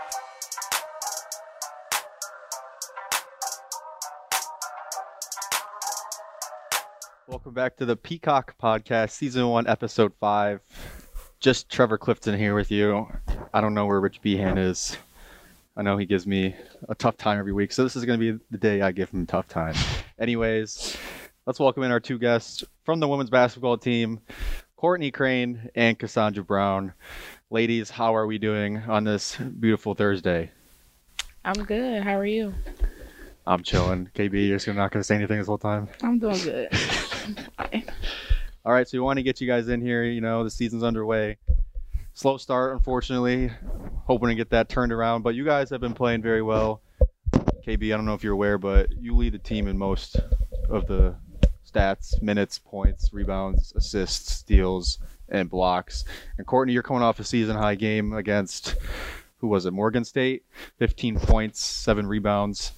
Welcome back to the Peacock Podcast, Season 1, Episode 5. Just Trevor Clifton here with you. I don't know where Rich Behan is. I know he gives me a tough time every week, so this is going to be the day I give him a tough time. Anyways, let's welcome in our two guests from the women's basketball team, Courtney Crane and Cassandra Brown. Ladies, how are we doing on this beautiful Thursday? I'm good. How are you? I'm chilling. KB, you're just not going to say anything this whole time? I'm doing good. All right, so we want to get you guys in here. You know, the season's underway. Slow start, unfortunately. Hoping to get that turned around, but you guys have been playing very well. KB, I don't know if you're aware, but you lead the team in most of the stats, minutes, points, rebounds, assists, steals, and blocks. And Courtney, you're coming off a season-high game against, who was it, Morgan State? 15 points, 7 rebounds.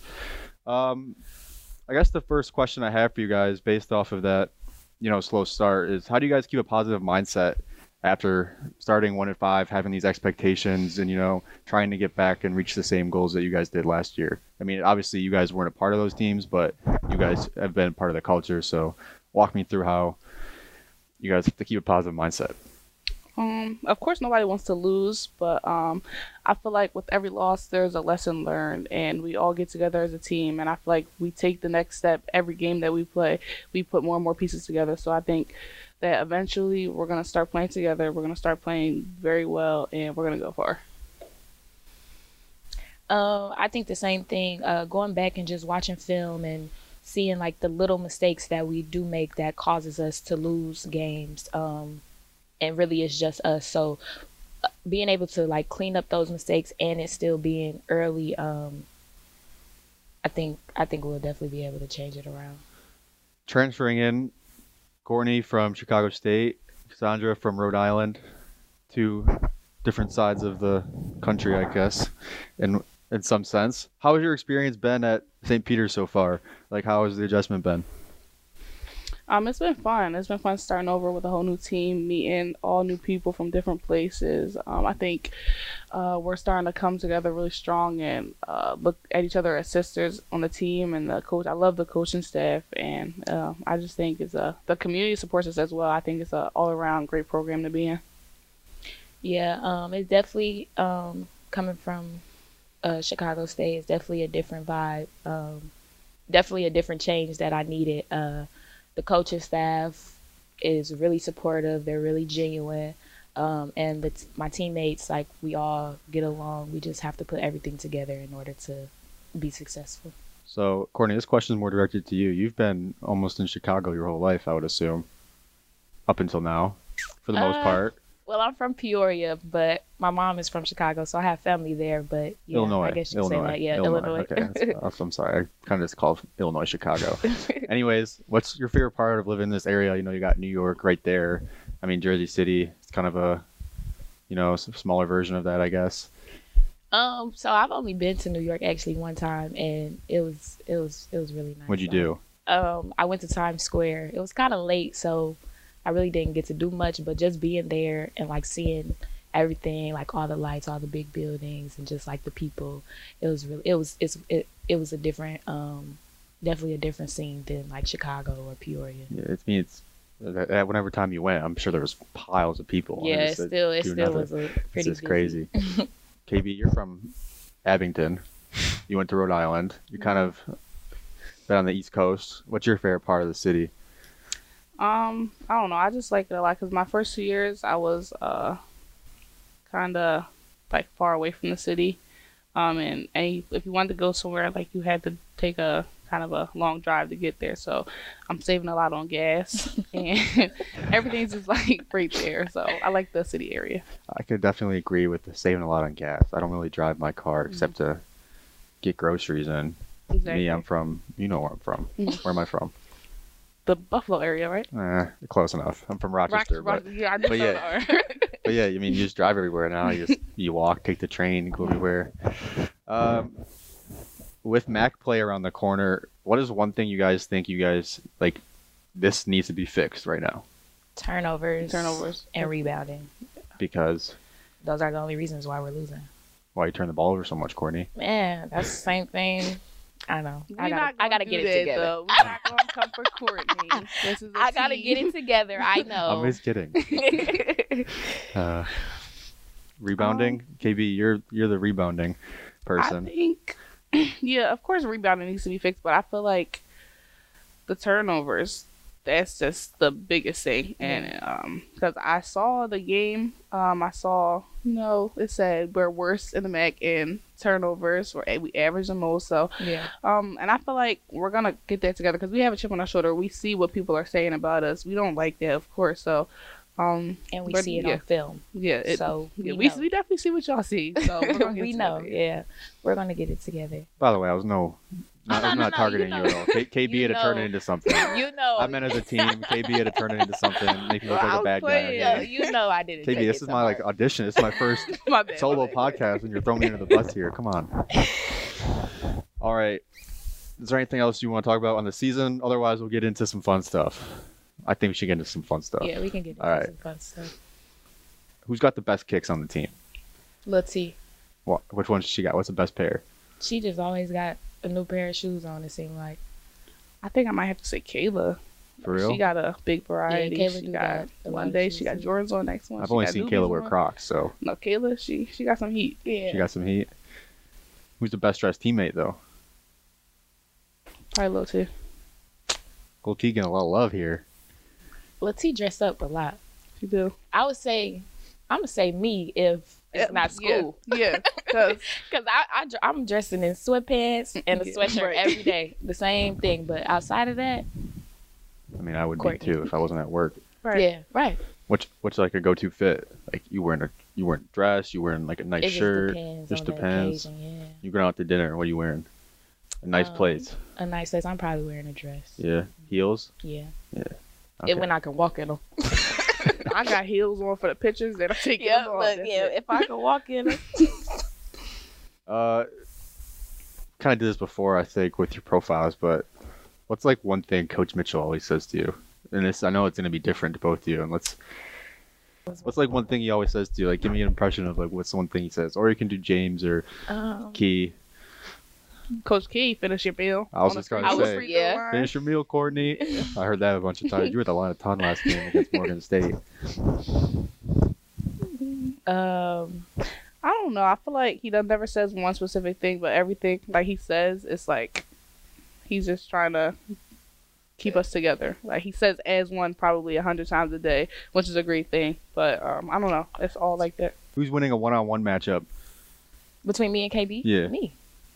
I guess the first question I have for you guys, based off of that, slow start, is how do you guys keep a positive mindset after starting 1-5, having these expectations, and trying to get back and reach the same goals that you guys did last year? I mean, obviously you guys weren't a part of those teams, but you guys have been part of the culture. So walk me through how you guys have to keep a positive mindset. Of course, nobody wants to lose, but I feel like with every loss, there's a lesson learned, and we all get together as a team, and I feel like we take the next step every game that we play. We put more and more pieces together, so I think that eventually we're going to start playing together, we're going to start playing very well, and we're going to go far. I think the same thing, going back and just watching film and seeing like the little mistakes that we do make that causes us to lose games, and really it's just us. So being able to like clean up those mistakes and it still being early, I think we'll definitely be able to change it around. Transferring in, Courtney from Chicago State, Cassandra from Rhode Island, two different sides of the country, I guess, in some sense. How has your experience been at St. Peter's so far? Like, how has the adjustment been? It's been fun. It's been fun starting over with a whole new team, meeting all new people from different places. I think we're starting to come together really strong and look at each other as sisters on the team and the coach. I love the coaching staff, and I just think the community supports us as well. I think it's an all-around great program to be in. Yeah, it's definitely coming from Chicago State. It's definitely a different vibe. Definitely a different change that I needed. The coaching staff is really supportive. They're really genuine. And my teammates, like, we all get along. We just have to put everything together in order to be successful. So, Courtney, this question is more directed to you. You've been almost in Chicago your whole life, I would assume, up until now, for the most part. Well, I'm from Peoria, but my mom is from Chicago, so I have family there. But yeah, Illinois. I guess you could say that. Yeah, Illinois. Okay, I'm sorry. I kind of just called Illinois Chicago. Anyways, what's your favorite part of living in this area? You got New York right there. I mean, Jersey City. It's kind of a, smaller version of that, I guess. So I've only been to New York actually one time, and it was really nice. What'd you do? I went to Times Square. It was kind of late, so I really didn't get to do much, but just being there and like seeing everything, like all the lights, all the big buildings, and just like the people, it was a different, definitely a different scene than like Chicago or Peoria. Yeah, it's whenever time you went, I'm sure there was piles of people. Yeah, it still was a pretty. It's crazy. KB, you're from Abington. You went to Rhode Island. You kind of been on the East Coast. What's your favorite part of the city? I don't know. I just like it a lot because my first 2 years I was kind of like far away from the city. And if you wanted to go somewhere, like you had to take a kind of a long drive to get there. So I'm saving a lot on gas and everything's just like right there. So I like the city area. I could definitely agree with the saving a lot on gas. I don't really drive my car except to get groceries in. Exactly. Me, I'm from, where I'm from. Where am I from? The Buffalo area, right? Close enough. I'm from Rochester. Yeah, I know. But yeah, I mean, you just drive everywhere now. You walk, take the train, go everywhere. With MAC play around the corner, what is one thing you guys think like this needs to be fixed right now? Turnovers, and rebounding. Because those are the only reasons why we're losing. Why you turn the ball over so much, Courtney? Man, that's the same thing. I know. I gotta get it together. Though. We're not gonna come for Courtney. This is I gotta get it together. I know. I'm just kidding. Rebounding, KB, you're the rebounding person. I think, yeah, of course, rebounding needs to be fixed, but I feel like the turnovers, that's just the biggest thing. And because I saw the game, I saw, it said we're worst in the MAC in turnovers, we average the most. So Yeah. and I feel like we're gonna get that together because we have a chip on our shoulder. We see what people are saying about us. We don't like that, of course. So And we but see it yeah. on film. Yeah, So we know. definitely see what y'all see. So we're gonna get we it know. together. Yeah. We're gonna get it together. By the way, I was No, not targeting you you know. at all. KB You had to turn know. it into something. You know. I meant as a team. KB had to turn it into something, make me look Well, like I a was bad guy. playing. Yeah, Again. you know I didn't. KB, take this it is to my heart. audition. This is my first My bad, solo my bad. podcast, and you're throwing me under the bus here. Come on. All right. Is there anything else you want to talk about on the season? Otherwise, we'll get into some fun stuff. I think we should get into some fun stuff. Yeah, we can get into All right. some fun stuff. Who's got the best kicks on the team? Let's see. Which one she got? What's the best pair? She just always got a new pair of shoes on. It seemed like. I think I might have to say Kayla. For real? She got a big variety. Yeah, Kayla she do got got a lot one of day shoes, she got too. Jordans on, next one I've she only got seen Newbies Kayla wear on. Crocs, so No, Kayla, she got some heat. Yeah. she got some heat. Who's the best dressed teammate though? Probably Lil T. Lil T getting a lot of love here. Let's see, dress up a lot. She do. I would say, I'm gonna say me if it's not school. Yeah, because Cause I'm dressing in sweatpants and a Yeah, sweatshirt right. every day, the same thing. But outside of that, I mean, I would Courtney. be too if I wasn't at work. yeah, right. What's like a go-to fit? Like you wearing a dress, you wearing like a nice It shirt. just depends. Just on the depends. occasion, yeah. You going out to dinner? What are you wearing? A nice place. A nice place. I'm probably wearing a dress. Yeah, heels. Yeah. Okay. When I can walk in them. I got heels on for the pictures that I'm taking. Yeah, them off. but That's yeah, it. if I can walk in them. Kind of did this before, I think, with your profiles. But what's like one thing Coach Mitchell always says to you? And this, I know it's gonna be different to both of you. And what's like one thing he always says to you? Like, give me an impression of like what's one thing he says, or you can do James or Key. Coach Key, finish your meal. I was on the just gonna free- say. free throw Yeah. line. Finish your meal, Courtney. I heard that a bunch of times. You were at the line a ton last game against Morgan State. I don't know. I feel like he never says one specific thing, but everything like he says, it's like he's just trying to keep us together. Like he says as one probably 100 times a day, which is a great thing. But I don't know. It's all like that. Who's winning a one-on-one matchup? Between me and KB? Yeah. Me.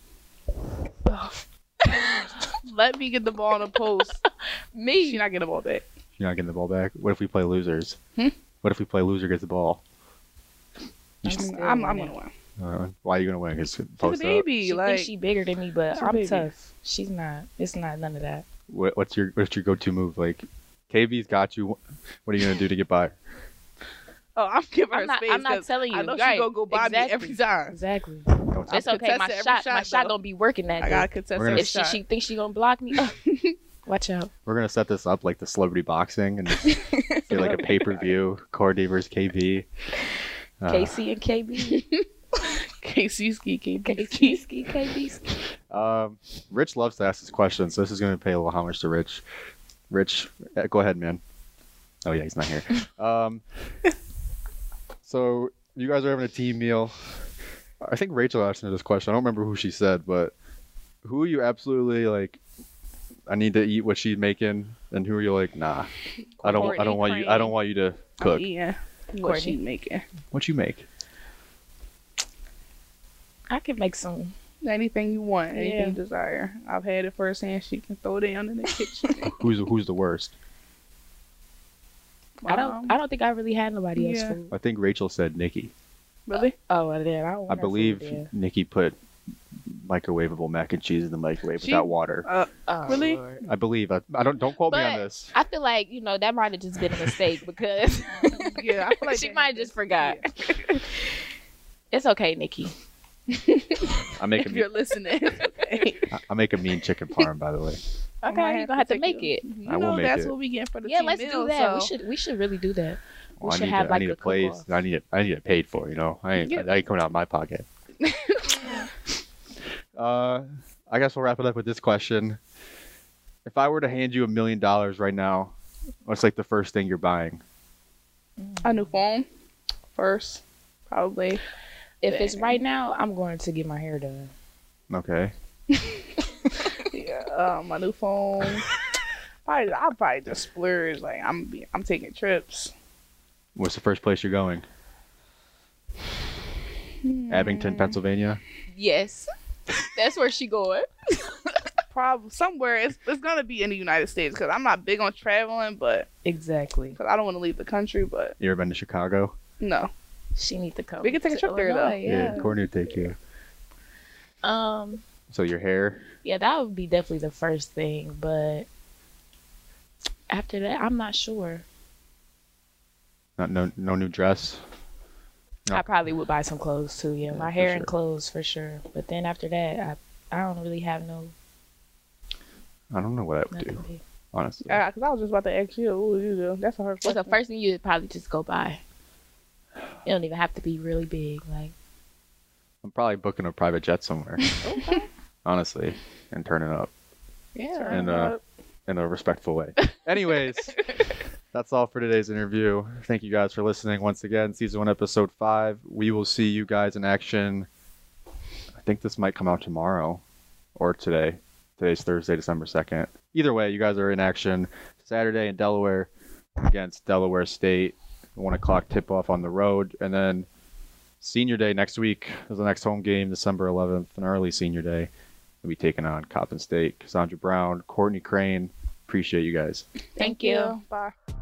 Let me get the ball in the post. Me. She not getting the ball back. You're not getting the ball back. What if we play losers? Hmm? What if we play loser gets the ball? I'm gonna win. Why are you gonna win? Because She's a post up. baby. She Like thinks she bigger than me, but She's a I'm baby. tough. She's not. It's not none of that. What's your go-to move? Like, KB's got you. What are you gonna do to get by her? oh, I'm giving her I'm not, space. I'm not 'cause telling you. I know right. she gonna go by exactly. me every time. Exactly. Don't It's I'm okay. My contesting shot, every my though. don't be working that I day. gotta contest We're gonna- every If shot. she thinks she gonna block me, watch out. We're gonna set this up like the celebrity boxing and do like a pay-per-view. Courtney versus KB. KC and KB. KC ski, KC ski, KB ski. Rich loves to ask this question, so this is gonna pay a little homage to Rich. Rich, go ahead, man. Oh yeah, he's not here. So you guys are having a team meal. I think Rachel asked me this question. I don't remember who she said, but who are you absolutely like? I need to eat what she's making, and who are you like? Nah, I don't want you. I don't want you to cook. Yeah. What Courtney. she making? What you make? I could make some. Anything you want, anything Yeah. you desire. I've had it firsthand. She can throw down in the kitchen. Who's the worst? I don't think I really had nobody else Yeah. food. I think Rachel said Nikki. Really? Oh, well, then I don't want I her believe food then. Nikki put microwavable mac and cheese in the microwave She- without water. Oh, Really? Lord. I believe. I don't quote me on But- this. I feel like, that might have just been a mistake because Yeah, I feel like she that might have just forgot. It's okay, Nikki. I make a If you're mean, listening, okay. I make a mean chicken parm, by the way. I might Okay, you're gonna have to take make you. it. You I will know make that's it. what we get for the Yeah, team let's meal, do that. so- We should really do that. Well, should have, I like, need a it placed. cook-off. I need it paid for. I ain't Yeah. that ain't coming out of my pocket. I guess we'll wrap it up with this question. If I were to hand you $1 million right now, what's like the first thing you're buying? A new phone first, probably. If it's right now, I'm going to get my hair done. Okay. Yeah, my new phone. I'll probably just splurge. Like I'm taking trips. What's the first place you're going? Abington, Pennsylvania. Yes, that's where she going. Probably somewhere. It's gonna be in the United States because I'm not big on traveling, but Exactly. because I don't want to leave the country. But You ever been to Chicago? no, She need to come. We could take a to trip there, though. Illinois, Yeah. Courtney would take you. So your hair? Yeah, that would be definitely the first thing, but after that, I'm not sure. No new dress? No. I probably would buy some clothes too. Yeah, Yeah, my for hair sure. and clothes for sure. But then after that, I don't really have I don't know what I would nothing do, big. honestly. because I was just about to ask you, what would you do? That's a hard What's question. the first thing you'd probably just go buy? It don't even have to be really big. Like, I'm probably booking a private jet somewhere, Okay. honestly, and turning up Yeah. And, in a respectful way. Anyways, that's all for today's interview. Thank you guys for listening once again. Season 1, Episode 5. We will see you guys in action. I think this might come out tomorrow or today. Today's Thursday, December 2nd. Either way, you guys are in action Saturday in Delaware against Delaware State. 1 o'clock tip-off on the road. And then Senior Day next week is the next home game, December 11th, an early Senior Day. We'll be taking on Coppin State. Cassandra Brown, Courtney Crane. Appreciate you guys. thank you. Bye.